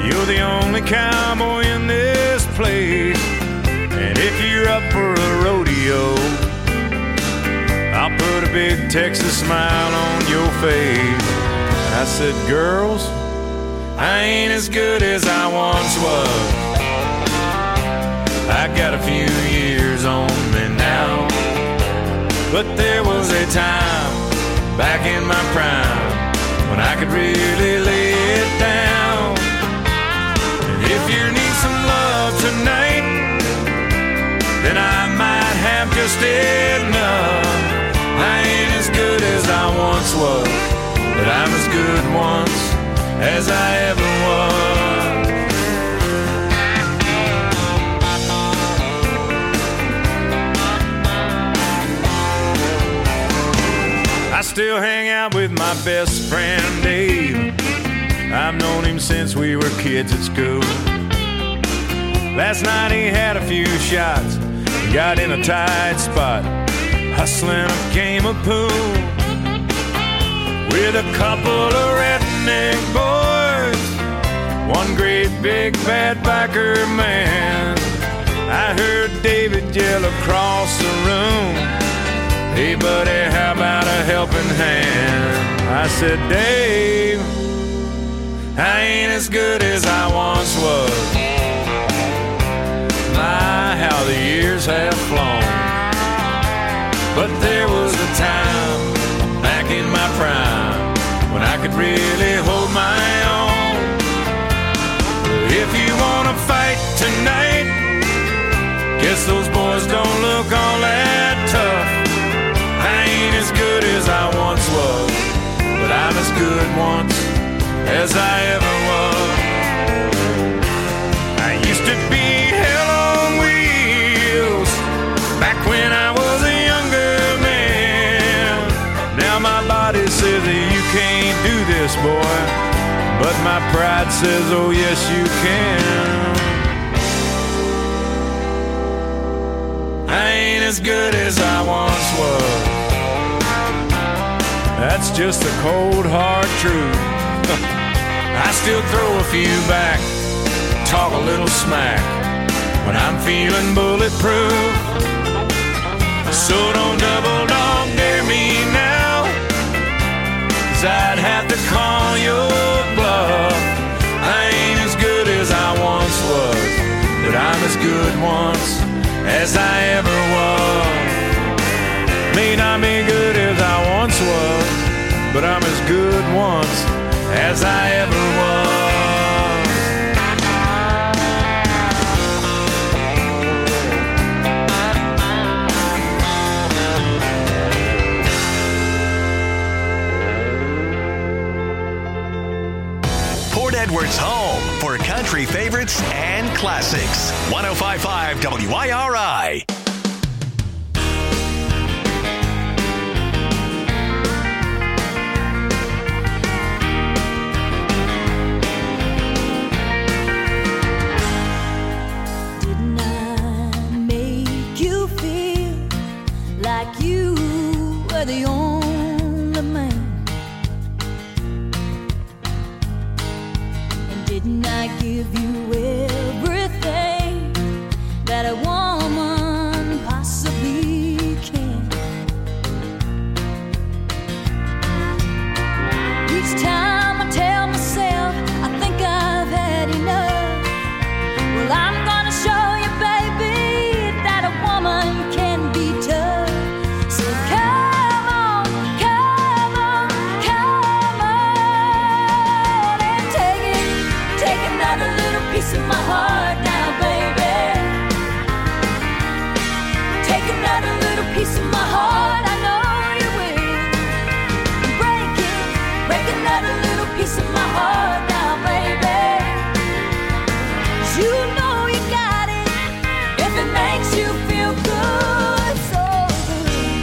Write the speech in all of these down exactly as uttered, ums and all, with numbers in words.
You're the only cowboy in this place, and if you're up for a rodeo, I'll put a big Texas smile on your face. I said, girls, I ain't as good as I once was. I got a few years on me now, but there was a time back in my prime when I could really lay it down. And if you need some love tonight, then I might have just enough. I ain't as good as I once was, but I'm as good once as I ever was. I still hang out with my best friend Dave. I've known him since we were kids at school. Last night he had a few shots, got in a tight spot, hustling a game of pool with a couple of redneck boys, one great big bad biker man. I heard David yell across the room, hey buddy, how about a helping hand? I said, Dave, I ain't as good as I once was. My, how the years have flown. But there was a time back in my prime when I could really hold my own. If you wanna fight tonight, guess those boys don't look all that tough. I ain't as good as I once was, but I'm as good once as I ever was. I used to be hell on wheels back when I was a younger man. Now my body says that you can't do this, boy, but my pride says, oh yes you can. I ain't as good as I once was. That's just the cold hard truth. I still throw a few back, talk a little smack when I'm feeling bulletproof. So don't double dog dare me now, 'cause I'd have to call your bluff. I ain't as good as I once was, but I'm as good once as I ever was. May not be good as I once was, but I'm as good once as I ever was. Port Edwards' home for country favorites and classics. one oh five point five W I R I. The only man, and didn't I give you everything that a woman possibly can? Each time I tell myself I think I've had enough, well I'm gonna show you, baby, that a woman can be tough. So come piece of my heart now, baby. Take another little piece of my heart, I know you will. Break it, break another little piece of my heart now, baby. 'Cause you know you got it, if it makes you feel good, so good.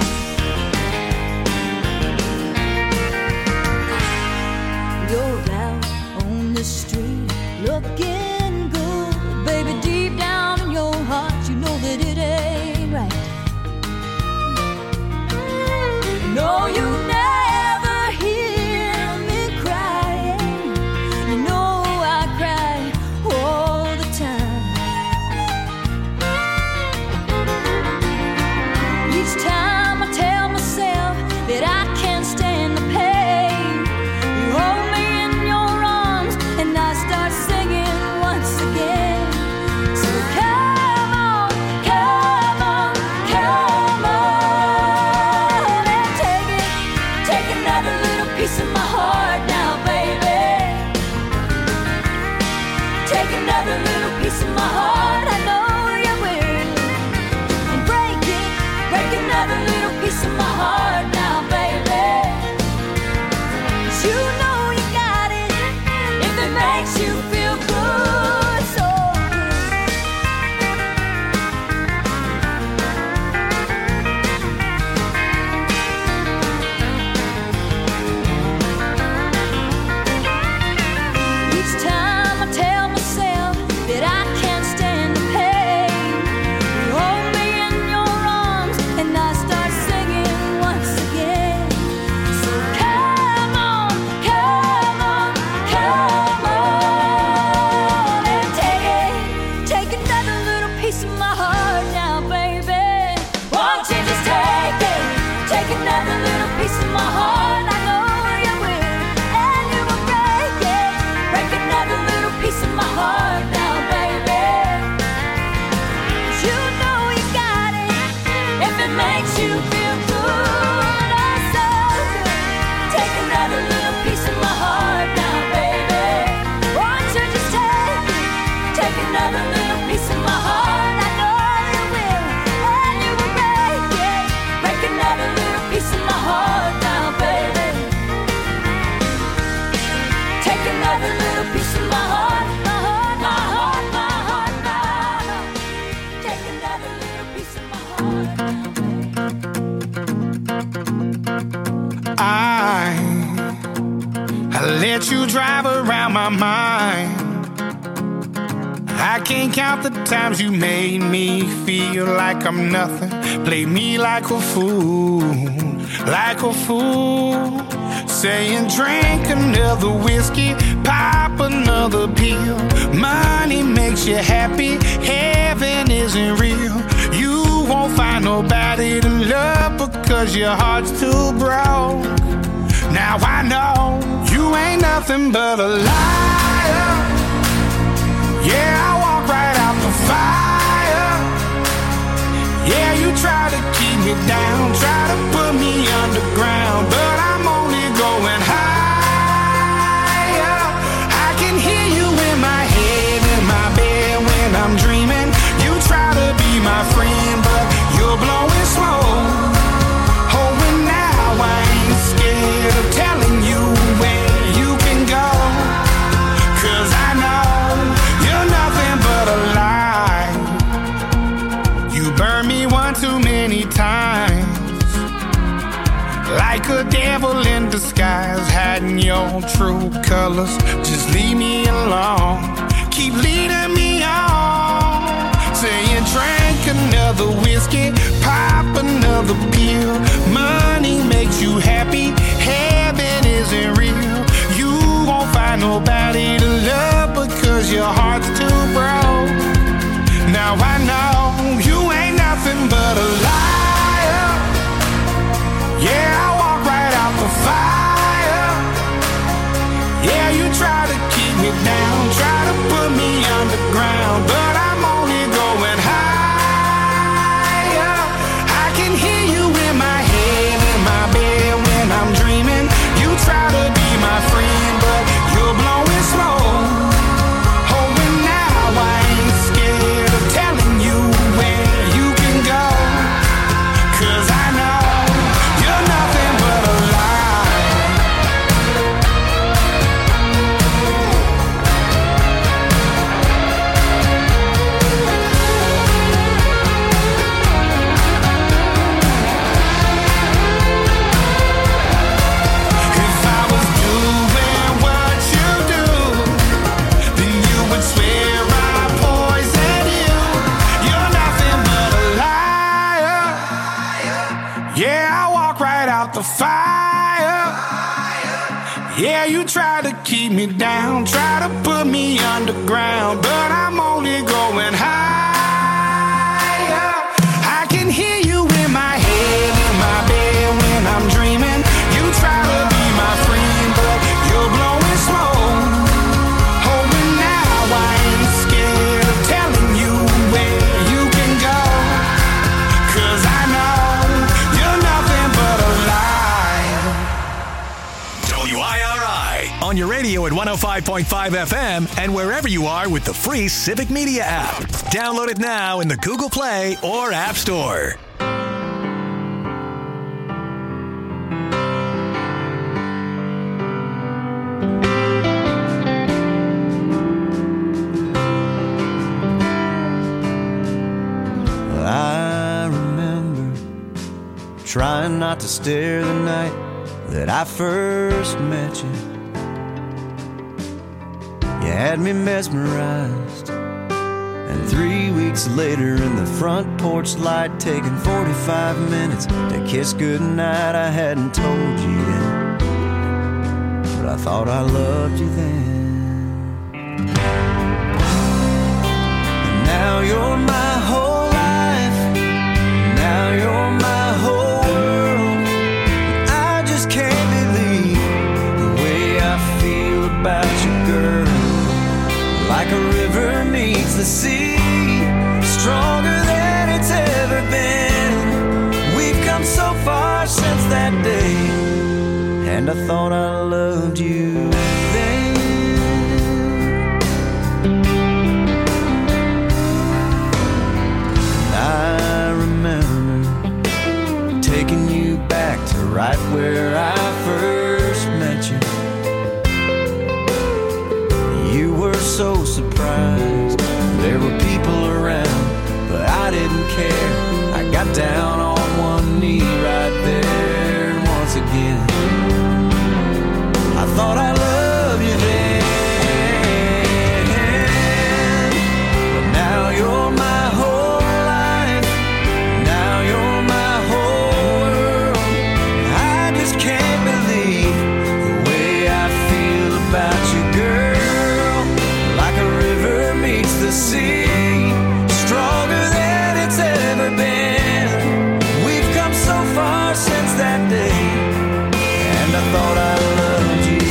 You're out on the street looking no, you never hear me crying. You know I cry another little piece of my heart, I know you will. And break it, break another little piece of my heart now, baby. 'Cause you know you got it, if it makes you feel good, so let you drive around my mind. I can't count the times you made me feel like I'm nothing. Play me like a fool, like a fool. Saying drink another whiskey, pop another pill. Money makes you happy, heaven isn't real. You won't find nobody to love because your heart's too broke. Now I know you ain't nothing but a liar. Yeah, I walk right out the fire. Yeah, you try to keep me down, try to put me underground, but I'm only going higher. I can hear you in my head, in my bed when I'm dreaming. You try to be my friend, but you're blowing smoke. Oh, and now I ain't scared of telling you where you can go, 'cause I know you're nothing but a lie. You burned me one too many times, like a devil in disguise, hiding your true colors. Just leave me alone, keep leading me on. Saying drink another whiskey, pop another pill. Money makes you happy, heaven isn't real. You won't find nobody to love because your heart's too broke. Now I know you ain't nothing but a liar. Yeah, I walk right out the fire. Yeah, you try to keep me down, try to put me underground, but I'm only going higher. I can hear you in my head, in my bed when I'm dreaming. You try to be my friend, but you're blowing smoke. Oh, and now I ain't scared of telling you where you can go, 'cause I know you're nothing but a lie. If I was doing what you do, then you would swear I poisoned you. You're nothing but a liar. Yeah, I walk right out the fire. Yeah, you try to keep me down, try to put me underground, but I'm only going higher. I can hear you in my head, in my bed when I'm dreaming. You try to be my friend, but you're blowing smoke. Oh, and now I ain't scared of telling you where you can go, 'cause I know you're nothing but a lie. W I R I on your radio at one oh five point five F M and wherever you are with the free Civic Media app. Download it now in the Google Play or App Store. I remember trying not to stare the night that I first met you. You had me mesmerized, and three weeks later in the front porch light, taking forty-five minutes to kiss goodnight. I hadn't told you yet, but I thought I loved you then. And now you're my whole life, now you're my whole world. I just can't believe the way I feel about you, girl. Like a river meets the sea, stronger than it's ever been. We've come so far since that day, and I thought I loved you then. I remember taking you back to right where I first met you. You were so surprised there were people around, but I didn't care. I got down on one knee right there, and once again I thought I loved you then. But now you're my whole life, now you're my whole world. I just can't believe the way I feel about you, girl. The sea, stronger than it's ever been. We've come so far since that day, and I thought I loved you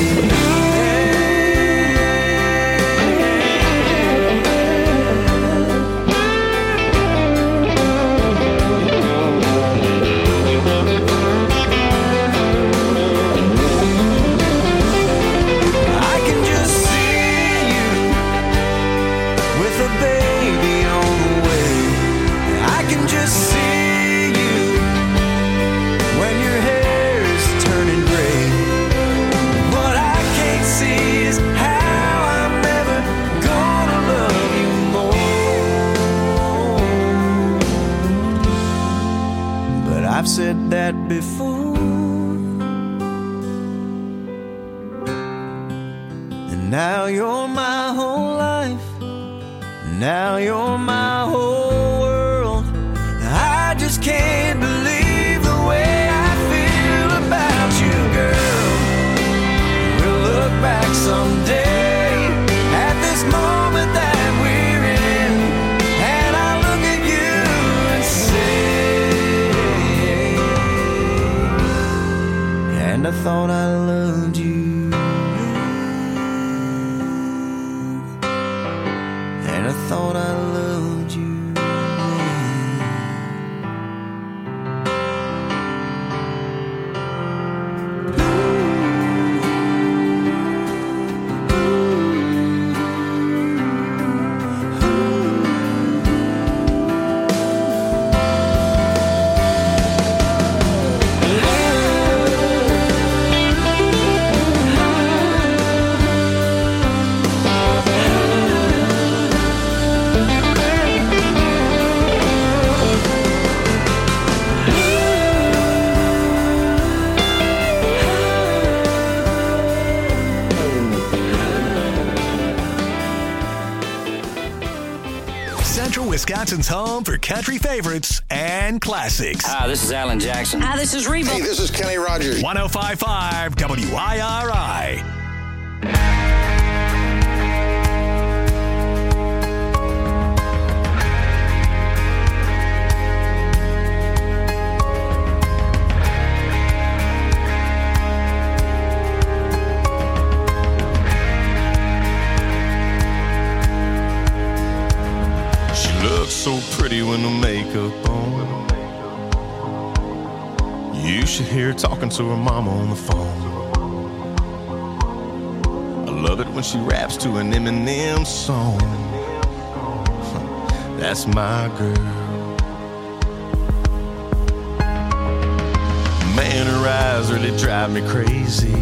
I've said that before, and now you're my whole life, now you're my whole world. I just can't believe the way I feel about you, girl. We'll look back someday at this moment that we're in, and I'll look at you and say, and I thought I loved you, and I thought I loved you. Wisconsin's home for country favorites and classics. Hi, this is Alan Jackson. Hi, this is Reba. Hey, this is Kenny Rogers. one oh five point five W I R I. So pretty when the makeup on. You should hear her talking to her mama on the phone. I Love it when she raps to an Eminem song. That's my girl. Man, her eyes really drive me crazy.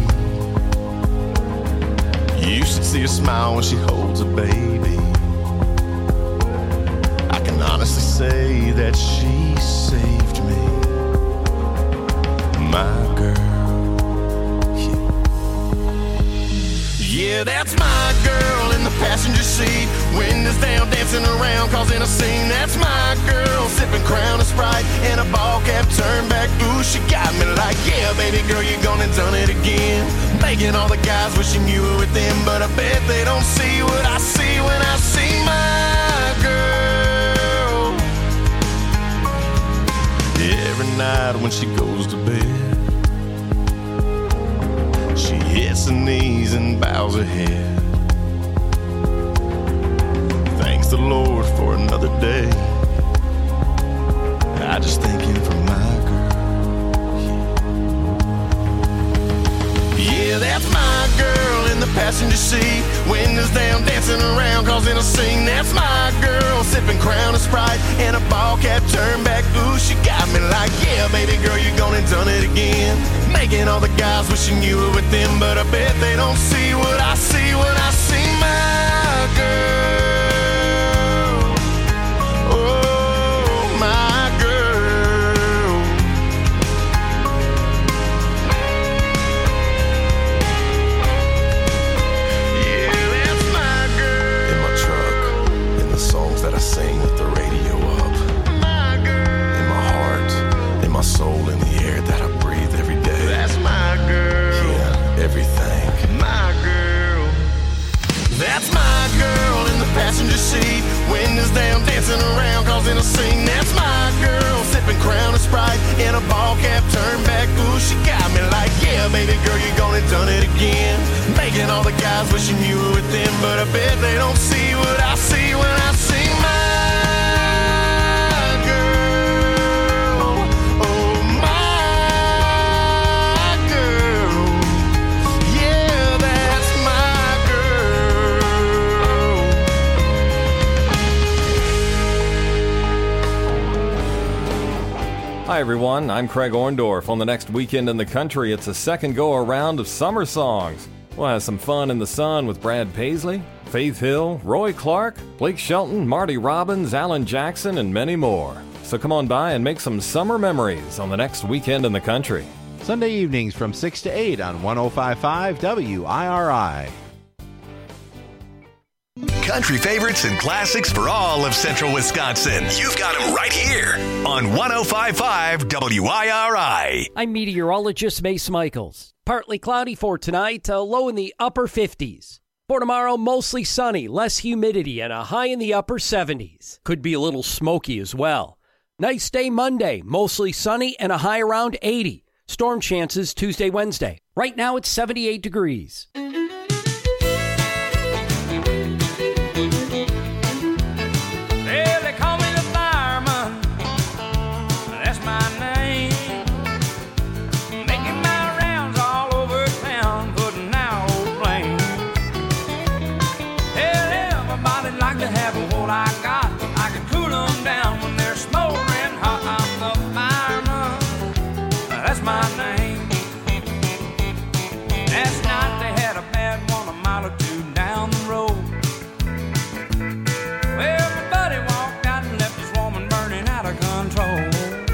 You should see her smile when she holds a baby. I can honestly say that she saved me. My girl. Yeah, that's my girl in the passenger seat. Windows down, dancing around, causing a scene. That's my girl, sipping Crown and Sprite and a ball cap turned back. Ooh, she got me like, yeah, baby girl, you gone and done it again. Making all the guys wishing you were with them, but I bet they don't see what I see when I see my girl. Every night when she goes to bed, she hits her knees and bows her head. Thanks the Lord for another day. I just thank him for my girl. Yeah, that's my girl in the passenger seat. Windows down, dancing around, causing a scene. That's my girl, sipping Crown and Sprite and a ball cap turned back. Ooh, she got me like, yeah, baby girl, you gone and done it again. Making all the guys wishing you were with them, but I bet they don't see what I see when I see my girl. Oh, my girl. Yeah, that's my girl. In my truck, in the songs that I sing with the radio up. My girl. In my heart, in my soul, in the air that I breathe every day. That's my girl. Yeah, everything. My girl. That's my girl in the passenger seat. Windows down, dancing around, causing a scene. That's my girl, sipping Crown and Sprite in a ball cap turned back. Ooh, she got me like, yeah, baby girl, you gone and done it again. Making all the guys wishing you were with them, but I bet they don't see what I see when I see my girl. Oh, my girl. Yeah, that's my girl. Hi everyone, I'm Craig Orndorff. On the next Weekend in the Country, it's a second go-around of summer songs. We'll have some fun in the sun with Brad Paisley, Faith Hill, Roy Clark, Blake Shelton, Marty Robbins, Alan Jackson, and many more. So come on by and make some summer memories on the next Weekend in the Country. Sunday evenings from six to eight on one oh five point five W I R I. Country favorites and classics for all of Central Wisconsin. You've got them right here on one oh five point five W I R I. I'm meteorologist Mace Michaels. Partly cloudy for tonight, a low in the upper fifties. For tomorrow, mostly sunny, less humidity, and a high in the upper seventies. Could be a little smoky as well. Nice day Monday, mostly sunny, and a high around eighty. Storm chances Tuesday, Wednesday. Right now it's seventy-eight degrees. Well, they call me the fireman. That's my name. Making my rounds all over town, putting out old flames. Hell, everybody like to have what I got. I can cool them down when they're smoldering hot. I'm the fireman. That's my name. Last night they had a bad one a mile or two down the road. Well, my buddy walked out and left his woman burning out of control.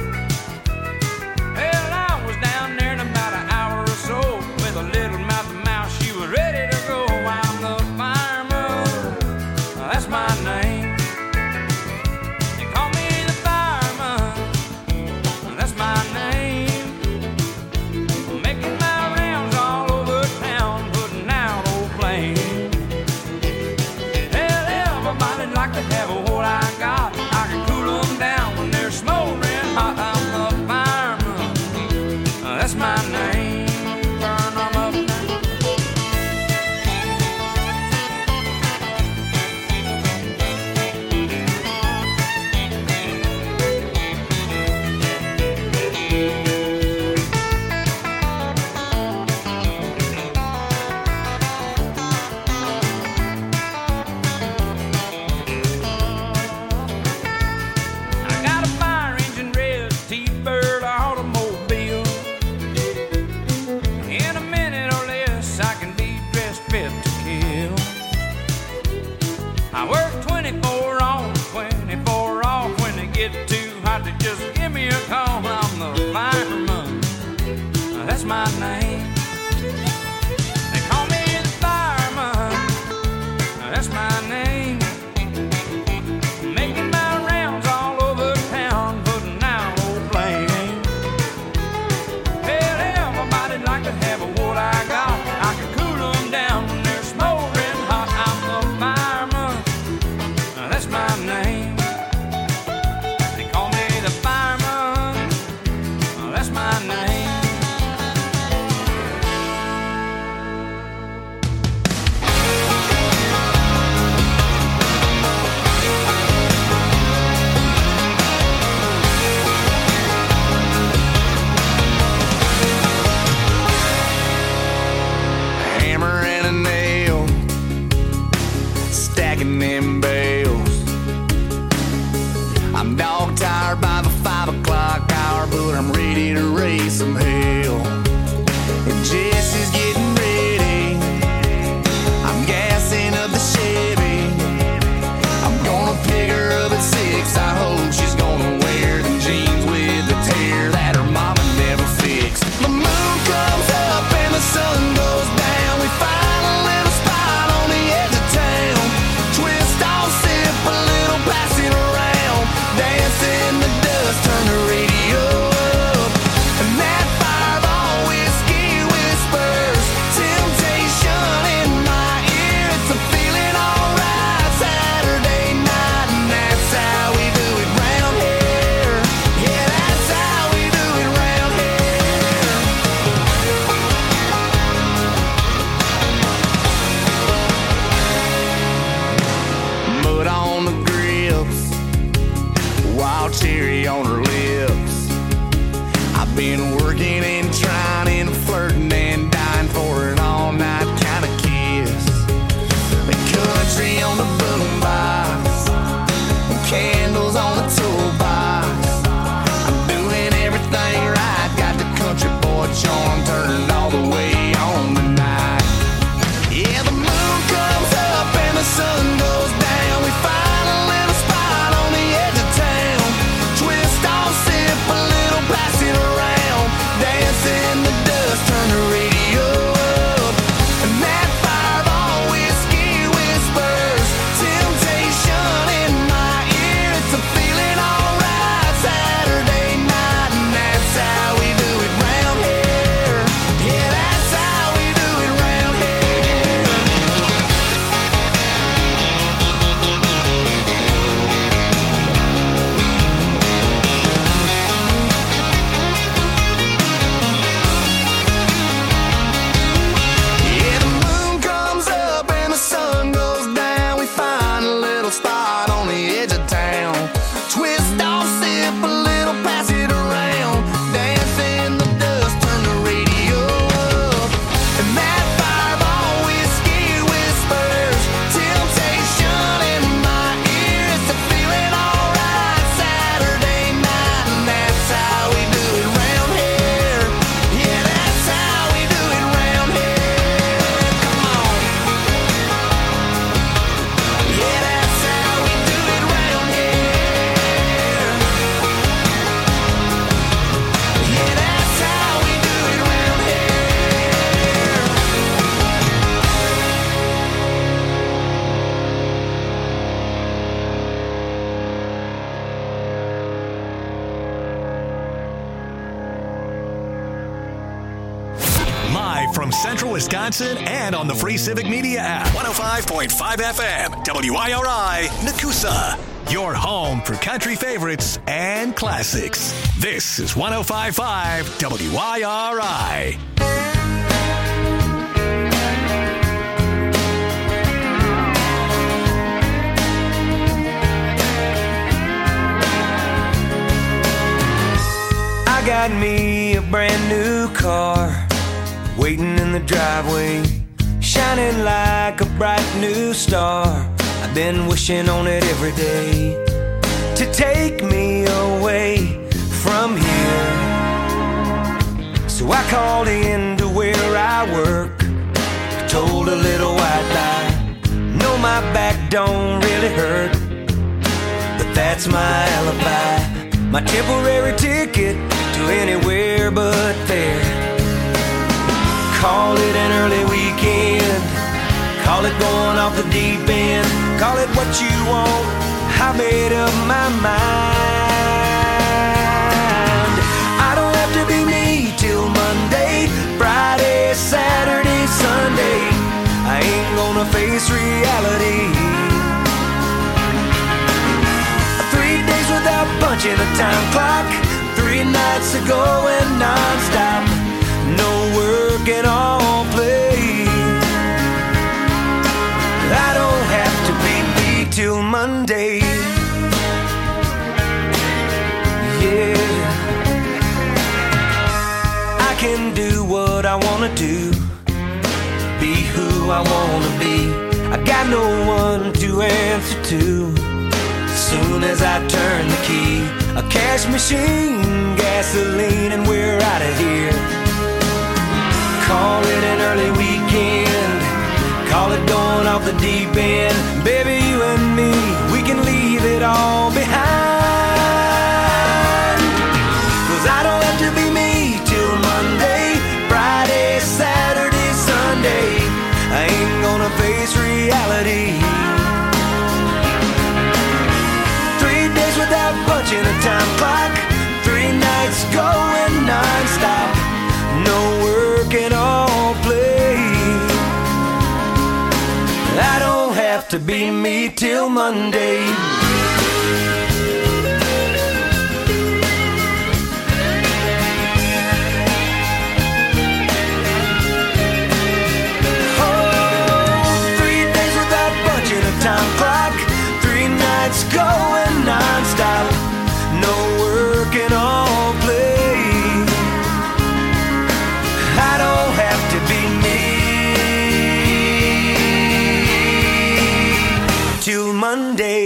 Well, I was down there in about an hour or so with a little mouth to mouth. She was ready to go. I'm the fireman. That's my name. somebody, just give me a call. I'm the fireman. That's my name. They call me the fireman. That's my name. Making my rounds all over town, putting out old flame. Tell everybody like to have what I got. I can cool them down when they're smoldering hot. I'm the fireman. That's my name. They call me the fireman. That's my name. Hammer and a nail, stacking them bales. I'm dog tired by the five o'clock hour, but I'm ready to raise some hell. And Jesse's getting ready. I'm gassing up the Chevy. I'm gonna pick her up at six. I hope she's gonna wear them jeans with the tear that her mama never fixed. The moon comes up and the sun goes down. We find a little spot on the edge of town. Twist off, sip a little, pass it around. Dance in the dust, turn the radio up. And that fireball whiskey whispers temptation in my ear. It's a feeling alright Saturday night, and that's how we do it round here. Yeah, that's how we do it round here. Mud on the grips, wild cherry on her lips. I've been working and trying and flirting and dying for an all-night kind of kiss. The country on the boombox, candles on the toolbox. I'm doing everything right, got the country boy charm turned all the way on tonight. Yeah, the moon comes up and the sun goes down. We find a little spot on the edge of town. Twist off, sip a little, pass it around. Dance in the dust, turn the radio up. And that fireball whiskey whispers temptation in my ear. It's a feeling alright Saturday night, and that's how we do it round here. Yeah, that's how we do it round here. Yeah, the moon comes up and the sun goes down. We find a little spot on the edge of town. Twist off, sip a little, pass it around. Dance in the dust, turn the radio up. And that fireball whiskey whispers temptation in my ear. It's a feeling alright Saturday night, and that's how we do it round here. Yeah, that's how we do it round here. Come on. Yeah, that's how we do it round here. Yeah, that's how we do it round here. Live from Central Wisconsin and on the free Civic Media app. one oh five point five F M, W I R I, Nakusa. Your home for country favorites and classics. This is one oh five point five W I R I. I got me a brand new car, waiting in the driveway, shining like a bright new star. I've been wishing on it every day to take me away from here. So I called in to where I work, told a little white lie. No, my back don't really hurt, but that's my alibi. my temporary ticket to anywhere but there. Call it an early weekend, call it going off the deep end, call it what you want, I made up my mind. I don't have to be me till Monday, Friday, Saturday, Sunday. I ain't gonna face reality. Three days without punching a time clock, three nights of going non-stop, no work and all play. I don't have to be me till Monday. Yeah, I can do what I wanna do, be who I wanna be. I got no one to answer to. Soon as I turn the key, a cash machine, gasoline, and we're out of here. Call it an early weekend, call it going off the deep end. Baby, you and me, we can leave it all behind. Cause I don't have to be me till Monday, Friday, Saturday, Sunday. I ain't gonna face reality. Three days without punching a time clock, three nights going non-stop, no work and all play. I don't have to be me till Monday. Time clock, three nights going non-stop, no work and all play. I don't have to be me till Monday.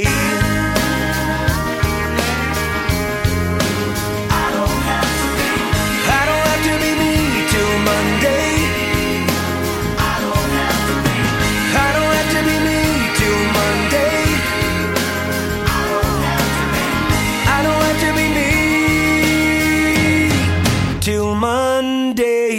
I don't have to be, I don't have to be me till Monday. I don't have to be, I don't have to be me till Monday. I don't have to be, I don't have to be me till Monday.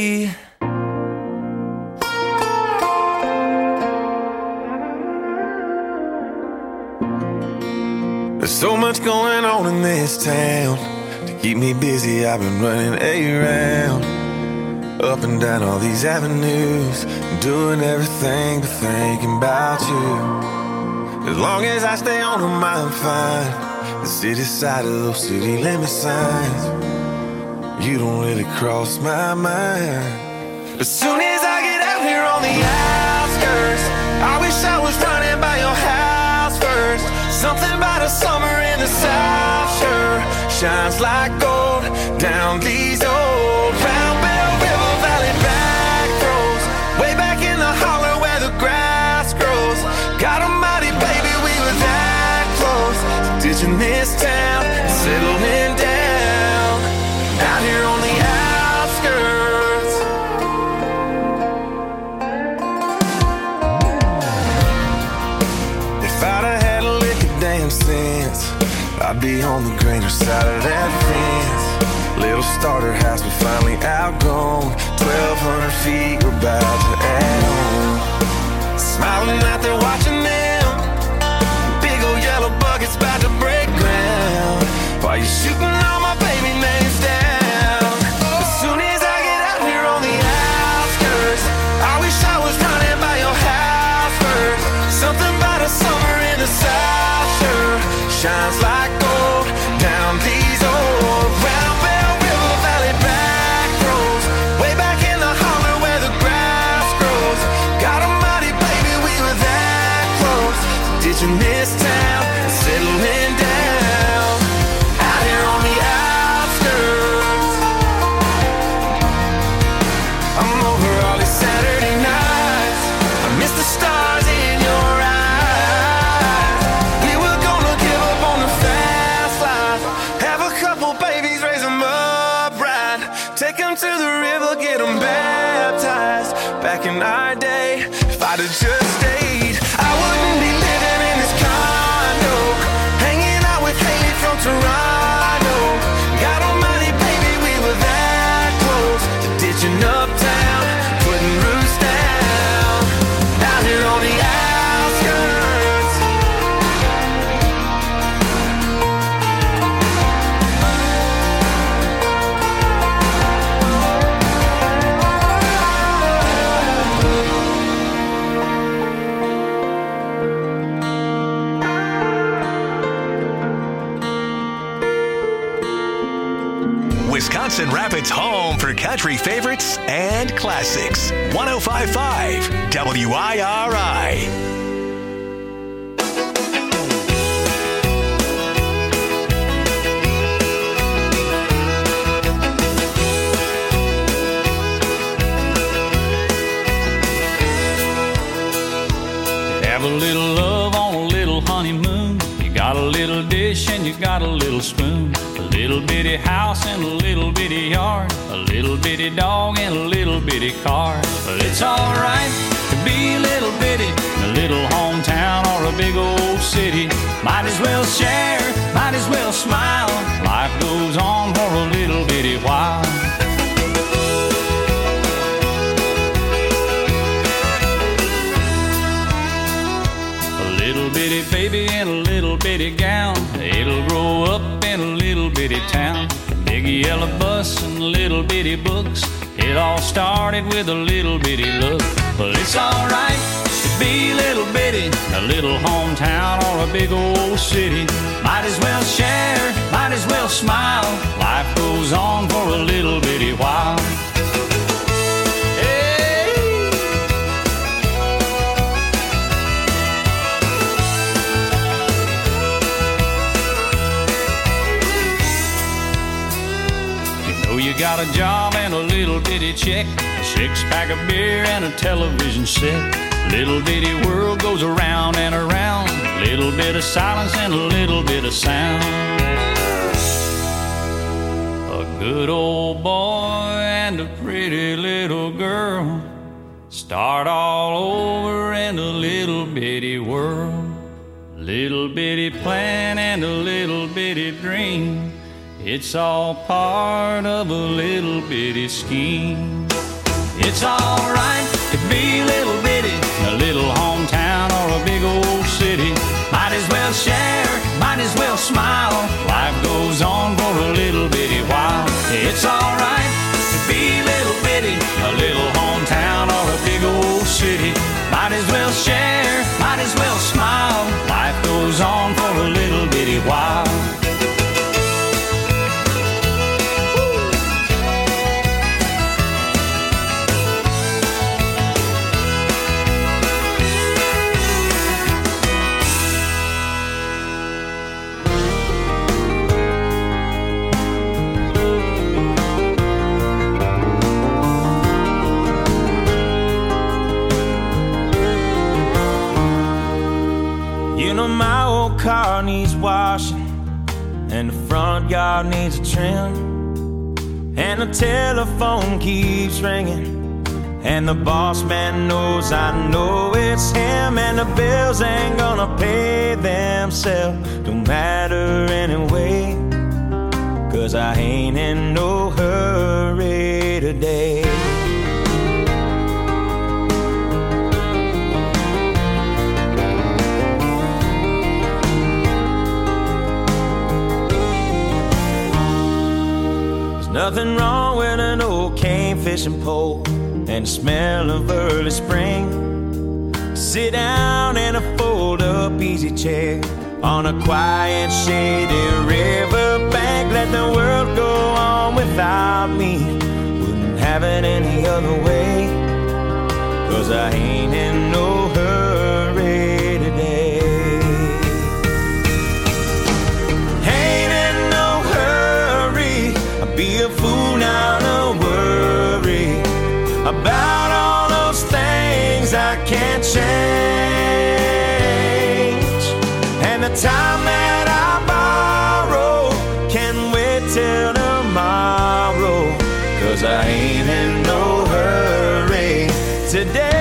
There's so much going on in this town. To keep me busy, I've been running around, up and down all these avenues, doing everything but thinking about you. As long as I stay on them, I'm fine. The city side of those city limit signs, you don't really cross my mind. As soon as I get out here on the outskirts, I wish I was running by your house first. Something about a summer in the South sure shines like gold down these old Round Bell River Valley back roads, way back in the holler where the grass grows. God almighty, baby, we were that close, ditching this town and settling down out here on the outskirts. If I'd have had a lick of damn sense, I'd be on the greener side of that fence. Little starter house, we finally outgrown. Twelve hundred feet, we're about to add on. Smiling out there watching them, big old yellow buckets about to break ground, while you're shooting all my baby names down. As soon as I get out here on the outskirts, I wish I was running by your house first. Something about a summer in the South sure shines like gold down these old Round Bell River Valley back roads, way back in the holler where the grass grows. God almighty, baby, we were that close, ditching this town and settling down out here on the outskirts. I'm over all these Saturday nights, I miss the stars in your eyes. We were gonna give up on the fast life, have a couple babies, raise them up right, take them to the river, get them baptized. Back in our day, if I'd have just stayed, I wouldn't be living in this condo, hanging out with Haley from Toronto. Wisconsin Rapids' home for country favorites and classics. one oh five point five W I R I. Have a little love on a little honeymoon. You got a little dish and you got a little spoon. A little bitty house and a little bitty yard. A little bitty dog and a little bitty car. Well, it's alright to be a little bitty in a little hometown or a big old city. Might as well share, might as well smile. Life goes on for a little bitty while. Little bitty baby in a little bitty gown. It'll grow up in a little bitty town. Big yellow bus and little bitty books. It all started with a little bitty look. Well, it's alright to be a little bitty in a little hometown or a big old city. Might as well share, might as well smile. Life goes on for a little bitty while. You got a job and a little bitty check, a six-pack of beer and a television set. Little bitty world goes around and around. Little bit of silence and a little bit of sound. A good old boy and a pretty little girl start all over in a little bitty world. Little bitty plan and a little bitty dream. It's all part of a little bitty scheme. It's alright to be a little bitty in a little hometown or a big old city. Might as well share, might as well smile. Life goes on for a little bitty while. It's alright to be a little bitty in a little hometown or a big old city. Might as well share, might as well smile. Life goes on for a little bitty while. My old car needs washing, and the front yard needs a trim, and the telephone keeps ringing, and the boss man knows I know it's him, and the bills ain't gonna pay themselves. Don't matter anyway, 'cause I ain't in no hurry today. Nothing wrong with an old cane fishing pole and the smell of early spring. Sit down in a fold-up easy chair on a quiet, shady riverbank. Let the world go on without me. Wouldn't have it any other way, 'cause I ain't in no hurry today. Be a fool now to worry about all those things I can't change. And the time that I borrow can wait till tomorrow, 'cause I ain't in no hurry today.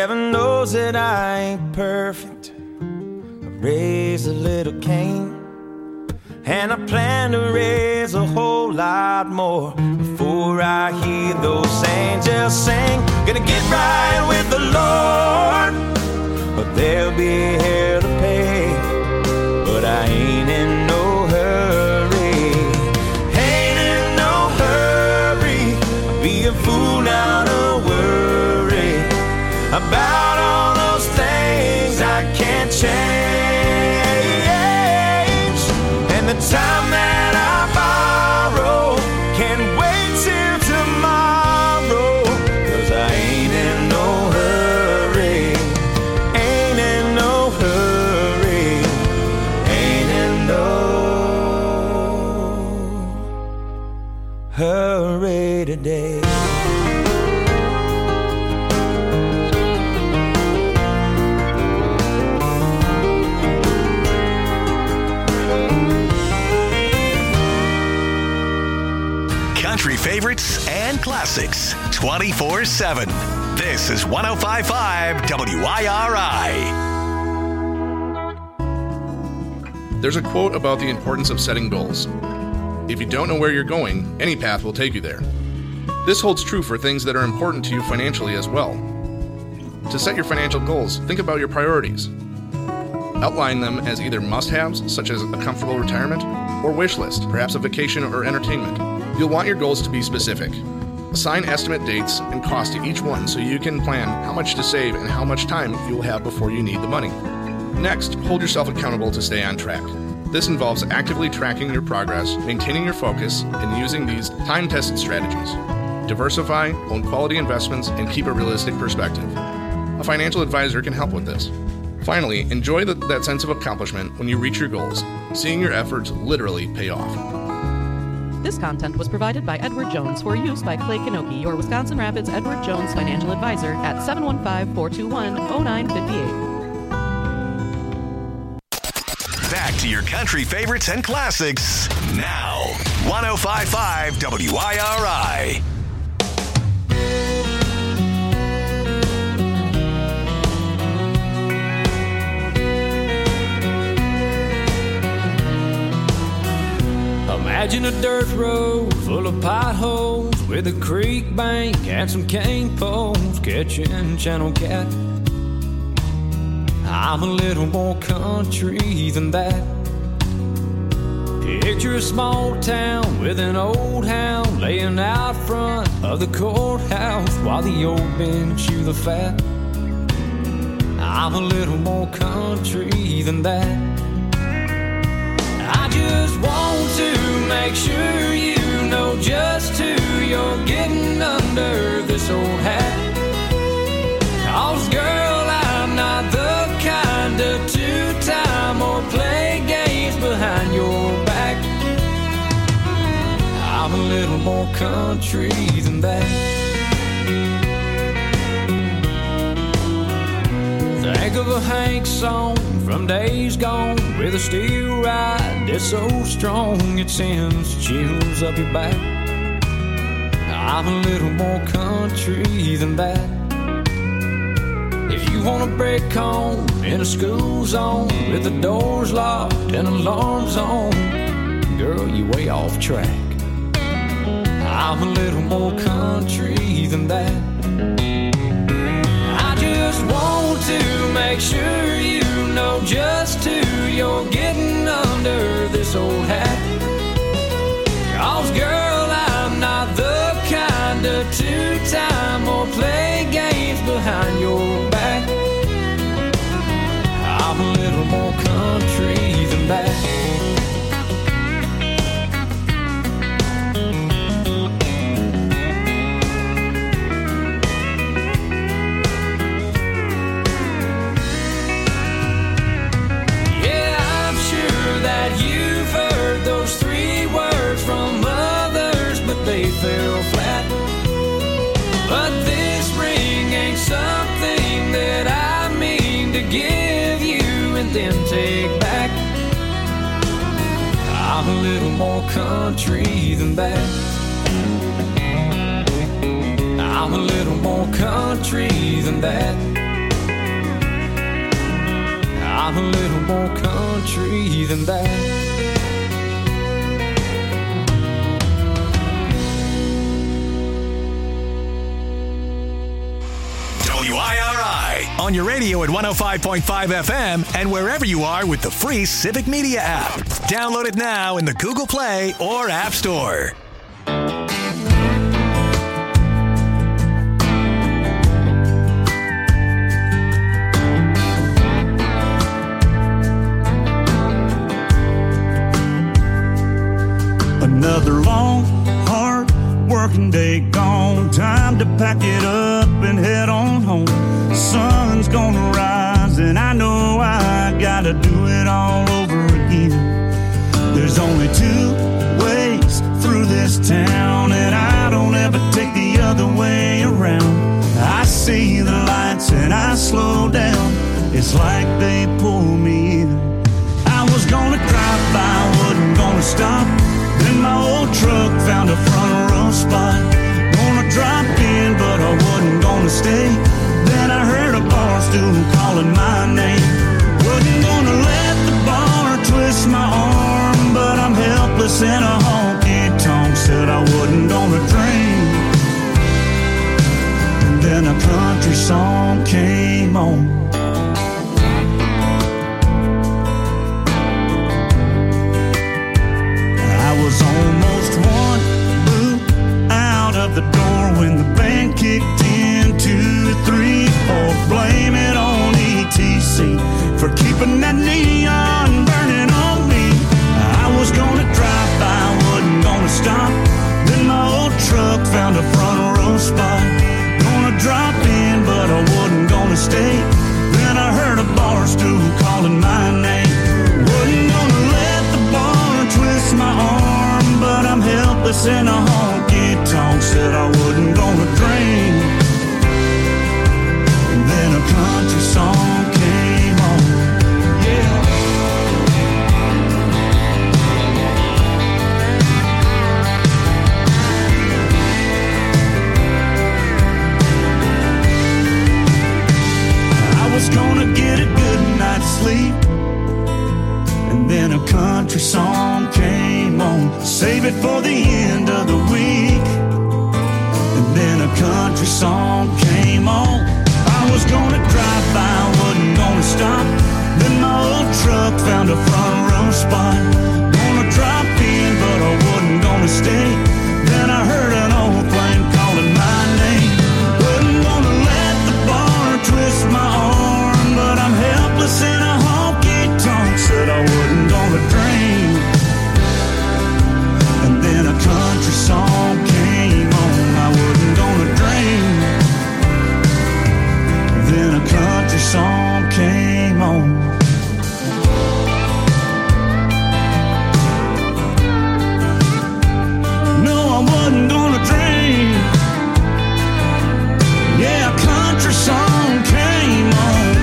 Heaven knows that I ain't perfect. I raised a little Cain, and I plan to raise a whole lot more before I hear those angels sing. Gonna get right with the Lord, but there'll be hell to pay. But I ain't in no hurry, ain't in no hurry. I'll be a fool now to worry about all those things I can't change. And the time that I borrow can't wait till tomorrow, 'cause I ain't in no hurry, ain't in no hurry, ain't in no hurry today. Country favorites and classics twenty-four seven. This is one oh five point five W I R I. There's a quote about the importance of setting goals. If you don't know where you're going, any path will take you there. This holds true for things that are important to you financially as well. To set your financial goals, think about your priorities. Outline them as either must-haves, such as a comfortable retirement, or wish list, perhaps a vacation or entertainment. You'll want your goals to be specific. Assign estimate dates and cost to each one so you can plan how much to save and how much time you will have before you need the money. Next, hold yourself accountable to stay on track. This involves actively tracking your progress, maintaining your focus, and using these time-tested strategies. Diversify, own quality investments, and keep a realistic perspective. A financial advisor can help with this. Finally, enjoy the, that sense of accomplishment when you reach your goals, seeing your efforts literally pay off. This content was provided by Edward Jones for use by Clay Kanoki, your Wisconsin Rapids Edward Jones financial advisor at seven one five, four two one, oh nine five eight. Back to your country favorites and classics now. one oh five point five W I R I. Imagine a dirt road full of potholes with a creek bank and some cane poles catching channel cat. I'm a little more country than that. Picture a small town with an old hound laying out front of the courthouse while the old men chew the fat. I'm a little more country than that. I just want to make sure you know just who you're getting under this old hat. 'Cause girl, I'm not the kind of two-time or play games behind your back. I'm a little more country than that. Think of a Hank song from days gone with a steel ride that's so strong it sends chills up your back. I'm a little more country than that. If you want to break home in a school zone with the doors locked and alarms on, girl, you way off track. I'm a little more country than that. I just want to make sure you know just who you're getting under this old hat. 'Cause girl, I'm not the kind of two-time or play games behind your back. I'm a little more country than that. They fell flat, but this ring ain't something that I mean to give you and then take back. I'm a little more country than that. I'm a little more country than that. I'm a little more country than that. W I R I on your radio at one oh five point five F M and wherever you are with the free Civic Media app. Download it now in the Google Play or App Store. Another long, hard working day gone. Time to pack it up and head on home. Sun's gonna rise and I know I gotta do it all over again. There's only two ways through this town and I don't ever take the other way around. I see the lights and I slow down. It's like they pull me in. I was gonna drive by, wasn't gonna stop. Then my old truck found a front row spot. Gonna drop in, but I wasn't gonna stay. Then I heard a bar stool calling my name. Wasn't gonna let the bar twist my arm, but I'm helpless in a honky-tonk. Said I wasn't gonna drink. And then a country song came on. Was almost one boot out of the door when the band kicked in. Two, three, four, blame it on E T C for keeping that neon burning on me. I was gonna drive by, wasn't gonna stop. Then my old truck found a front row spot. Gonna drop in, but I wasn't gonna stay. Then I heard a bar stool calling my name. Wasn't gonna let the bar twist my arm, but I'm helpless in a honky-tonk. Said I wasn't gonna drink. And then a country song came on. Yeah. I was gonna get a good night's sleep. And then a country song came on. Save it for the end of the week. And then a country song came on. I was gonna drive by, wasn't gonna stop. Then my old truck found a front row spot. Gonna drop in, but I wasn't gonna stay. Then I heard an old flame calling my name. Wasn't gonna let the bar twist my arm, but I'm helpless in a honky-tonk. Said I wasn't gonna drink. And then a country song came on. I wasn't gonna drink. Then a country song came on. No, I wasn't gonna drink. Yeah, a country song came on.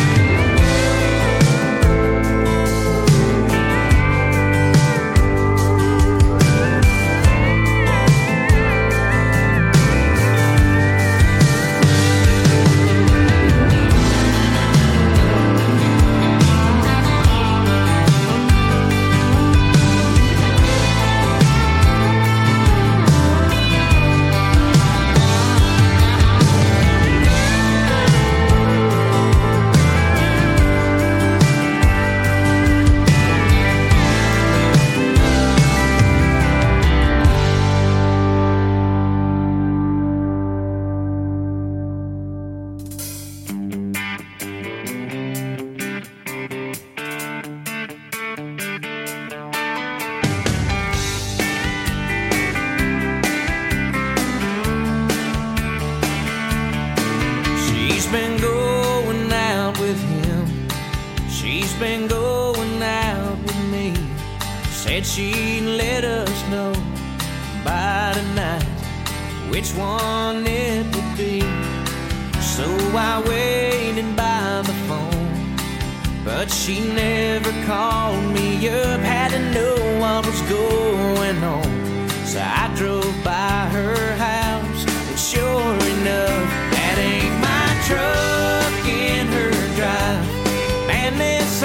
She'd let us know by tonight which one it would be. So I waited by the phone, but she never called me up. Had to know what was going on, so I drove by her house, and sure enough, that ain't my truck in her drive. Man, this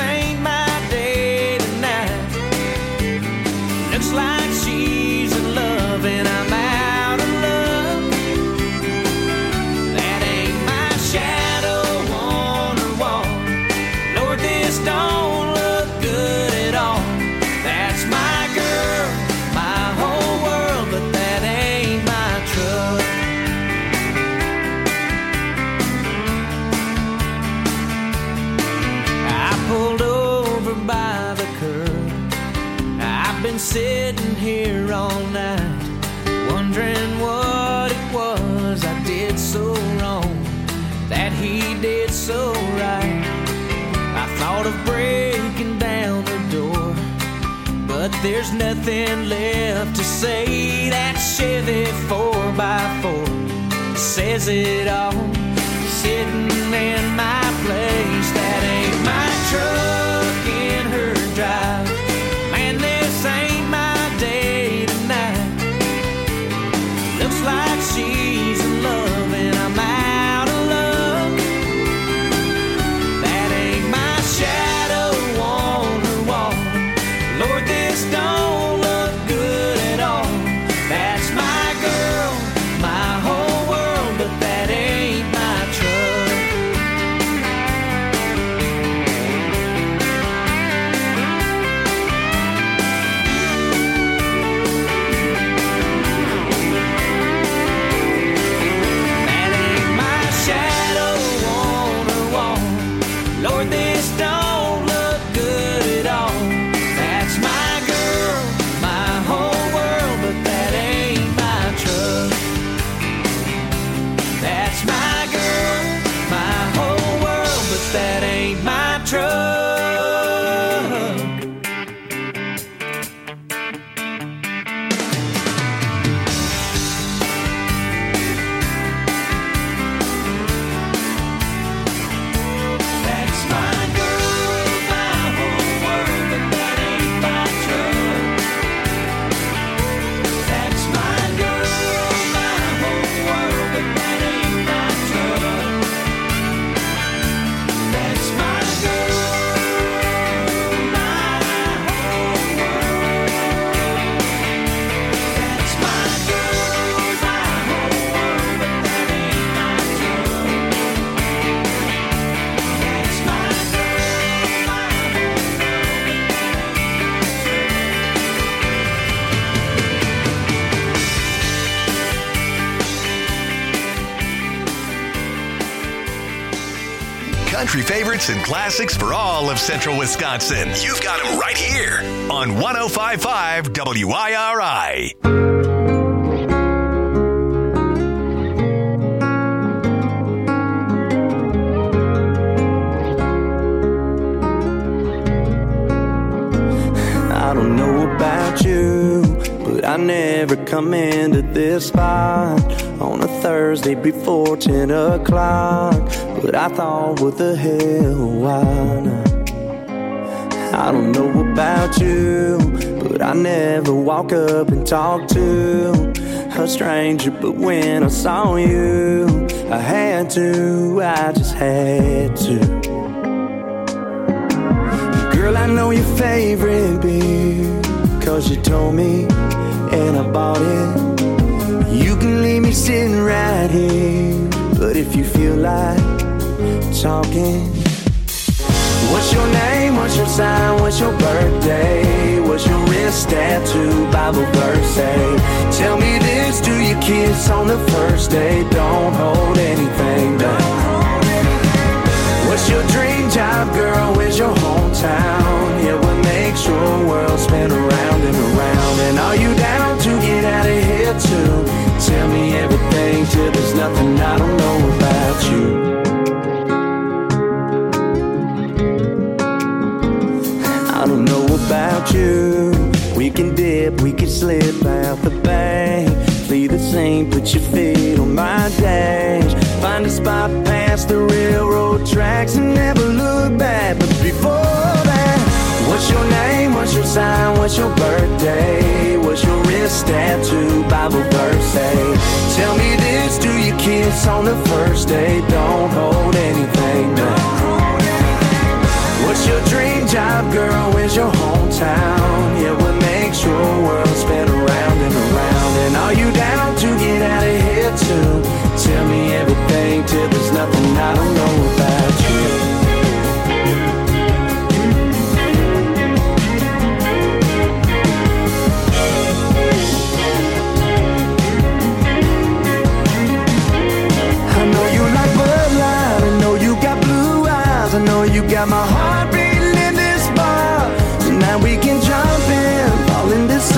sitting here all night, wondering what it was I did so wrong, that he did so right. I thought of breaking down the door, but there's nothing left to say. That Chevy four by four says it all, sitting in my place. That ain't my truck in her drive. Man, this ain't my day tonight. Looks like she's in love and I'm out of luck. That ain't my shadow on her wall. Lord, this don't look good at all. That's my girl, my whole world, but that ain't my truck. That ain't my shadow on her wall. Lord, this don't look good at all. That's my girl, my whole world, but that ain't my truck. That's my girl, my whole world, but that ain't my truck. That's my girl, my whole world, but that ain't my truck. That's my girl, my whole world, but that ain't my truck. That's my girl, my whole world. That's my girl, my whole world, but that ain't my truck. That's my girl, my Country favorites and classics for all of central Wisconsin. You've got them right here on one oh five point five W I R I. I don't know about you, but I never come into this spot on a Thursday before ten o'clock. But I thought, what the hell, why not? I don't know about you, but I never walk up and talk to a stranger. But when I saw you, I had to, I just had to. Girl, I know your favorite beer, cause you told me and I bought it. You can leave me sitting right here, but if you feel like talking, what's your name, what's your sign, what's your birthday, what's your wrist tattoo, Bible verse say? Tell me this, do you kiss on the first day? Don't hold anything back. What's your dream job, girl? Where's your hometown? Yeah, what makes your world spin around and around? And are you down to get out of here too? Tell me everything till there's nothing I don't know about you. I don't know about you. We can dip, we can slip out the bank, flee the scene, put your feet on my dash, find a spot past the railroad tracks and never look back. But before that, what's your name, what's your sign, what's your birthday, what's your wrist tattoo, Bible verse say? Tell me this, do you kiss on the first day? Don't hold anything back. What's your dream job, girl? Where's your hometown? Yeah, what makes your world spin around and around? And are you down to get out of here too? Tell me everything till there's nothing I don't know about you. I know you like Bud Light, I know you got blue eyes, I know you got my heart beating in this bar. Tonight we can jump in, fall into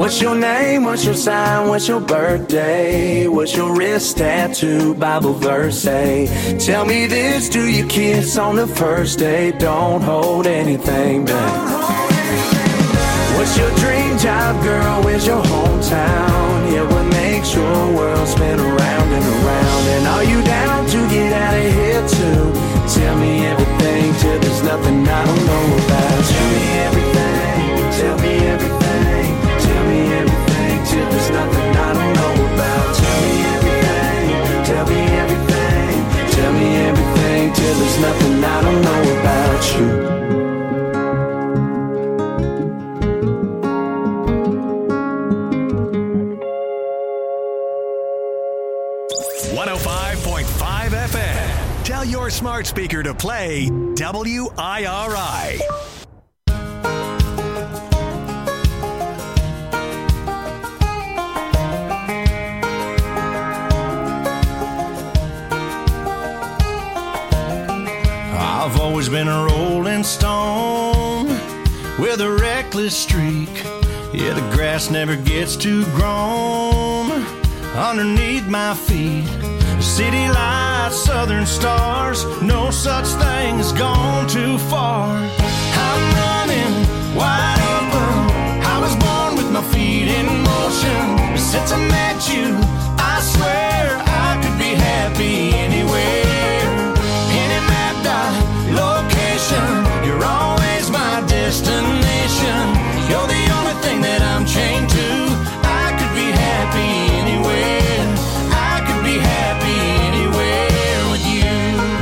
What's your name? What's your sign? What's your birthday? What's your wrist tattoo? Bible verse say. Tell me this, do you kiss on the first date? Don't hold anything back. What's your dream job, girl? Where's your hometown? Yeah, what makes your world spin around and around? And are you down to get out of here too? Tell me everything till there's nothing I don't know about. Tell me everything, tell me everything, tell me everything till there's nothing I don't know about. Tell me everything, tell me everything, tell me everything till there's nothing I don't know about you. one oh five point five F M. Tell your smart speaker to play W I R I. I've always been a rolling stone with a reckless streak. Yeah, the grass never gets too grown underneath my feet. City lights, southern stars, no such thing as gone too far. I'm running wide open. I was born with my feet in motion. But since I met you, I swear I could be happy anywhere. Any mapped out location, you're always my destination. You're the only thing that I'm chained to. I could be happy anywhere. I could be happy anywhere with you.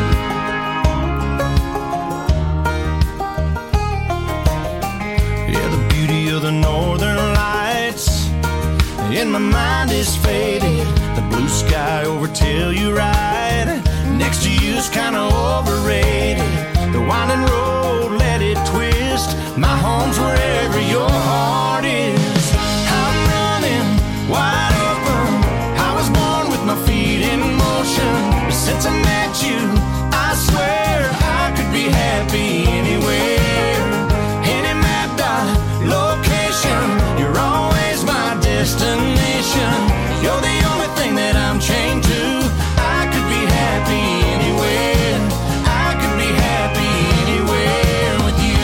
Yeah, the beauty of the northern lights in my mind is faded. The blue sky over Telluride next to you's kinda overrated. The winding road, let it twist. My home's wherever your heart is. I'm running wide open. I was born with my feet in motion. But since I met you, I swear I could be happy anywhere. Any mapped out location, you're always my destination. You're the only thing that I'm chained to. I could be happy anywhere. I could be happy anywhere with you.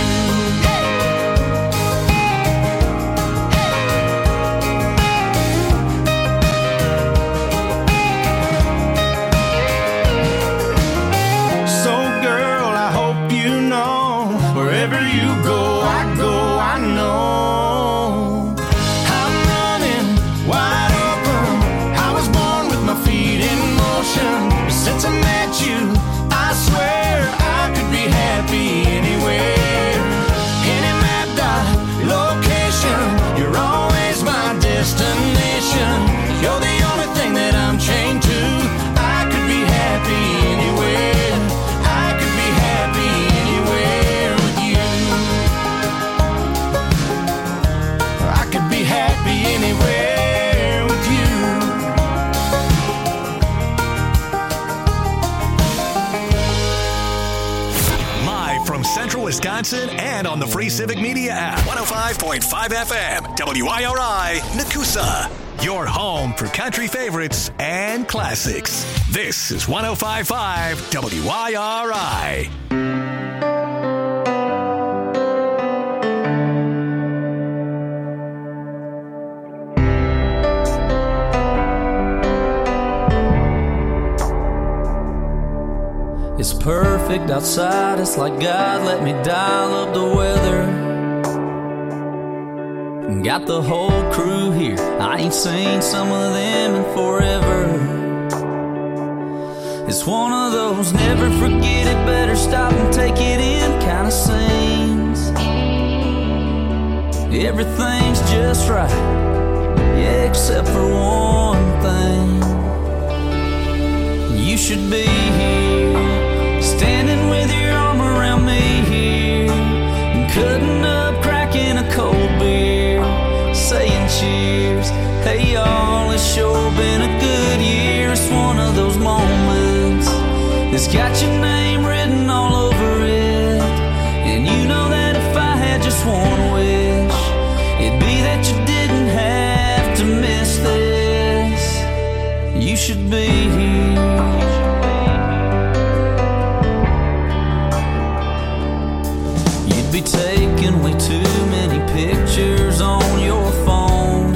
So girl, I hope you know, wherever you go, I go, I know. I'm running wide open. I was born with my feet in motion. But since I met you, I swear I could be happy anywhere. Any mapped out location, you're always my destination. You're the only thing that I'm chained to. I could be happy anywhere. I could be happy anywhere with you. I could be happy anywhere with you. Live from Central Wisconsin and on the free Civic Media app. one oh five point five F M, W I R I, Nakusa. Your home for country favorites and classics. This is one oh five point five W I R I. It's perfect outside, it's like God let me dial up the weather. Got the whole crew here, I ain't seen some of them in forever. It's one of those never forget it, better stop and take it in kind of scenes. Everything's just right, yeah, except for one thing. You should be here, standing with your arm around me here, and cutting up, cracking a cold beer, saying cheers. Hey y'all, it's sure been a good year. It's one of those moments that's got your name written all over it. And you know that if I had just one wish, it'd be that you didn't have you should be here. You'd be taking way too many pictures on your phone,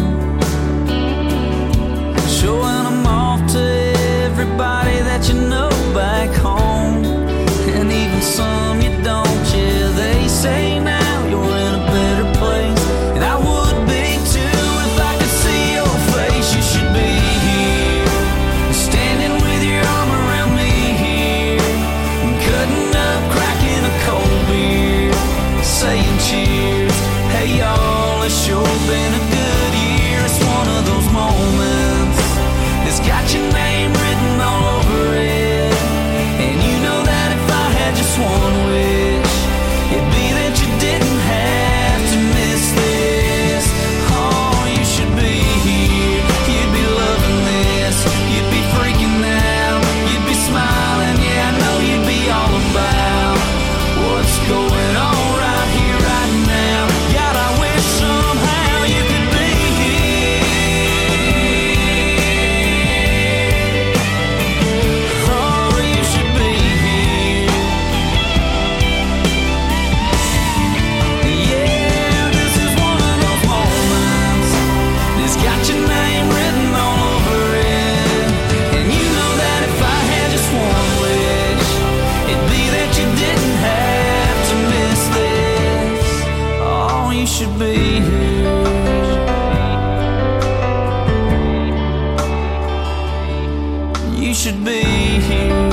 showing them off to everybody that you know back home, and even some you don't. Yeah, they say now you're in a better place, and I would be too if I could see your face. You should be here, standing with your arm around me here, cutting up, cracking a cold beer, saying cheers. Hey y'all, it's sure been a good year. It's one of those moments that's got your name written all over it, and you know that if I had just one wish, it'd be that you didn't have to miss this. Oh, you should be here, you'd be loving this, you'd be freaking out, you'd be smiling. Yeah, I know you'd be all about what's going on right here, right now. God, I wish somehow you could be here. Oh, you should be here. Yeah, this is one of those moments that's got your name written all over it, and you know that if I had just one wish, it'd be that you didn't have to miss this. Oh, you should be here. You should be here.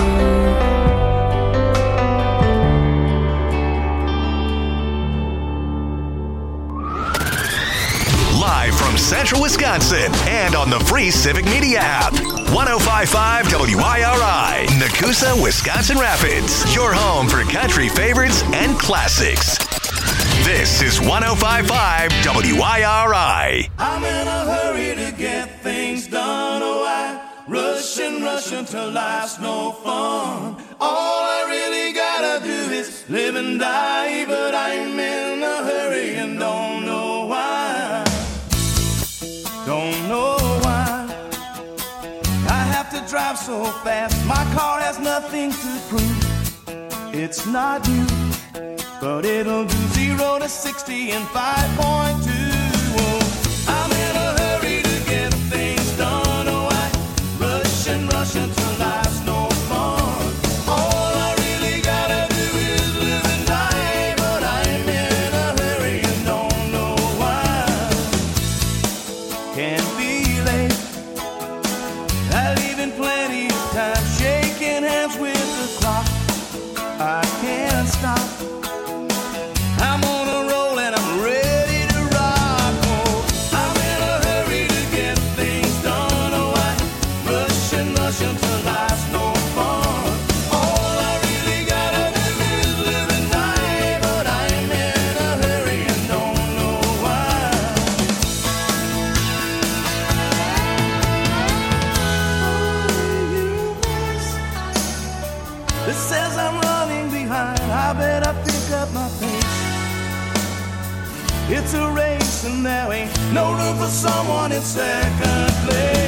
Live from Central Wisconsin and on the free Civic Media app. one oh five point five W I R I, Nakusa, Wisconsin Rapids. Your home for country favorites and classics. This is one oh five point five W I R I. I'm in a hurry to get things done. Oh, I rush and rush until life's no fun. All I really gotta do is live and die, but I'm in a hurry and don't know why. Don't know why I have to drive so fast. My car has nothing to prove. It's not new, but it'll do zero to sixty in five point two. Oh, I'm in a hurry to get things done. Oh, I rush and rush until life's no fun. All I really gotta do is live and die, but I'm in a hurry and don't know why. Can't be late, I leave in plenty of time, shaking hands with the clock. I can't stop. I'm on a roll and I'm ready to rock. Oh, I'm in a hurry to get things done. Oh, I rush and rush until life's no fun. All I really gotta do is live and die, but I'm in a hurry and don't know why. It says I'm running behind. I better pick up my pace. It's a race and there ain't no room for someone in second place.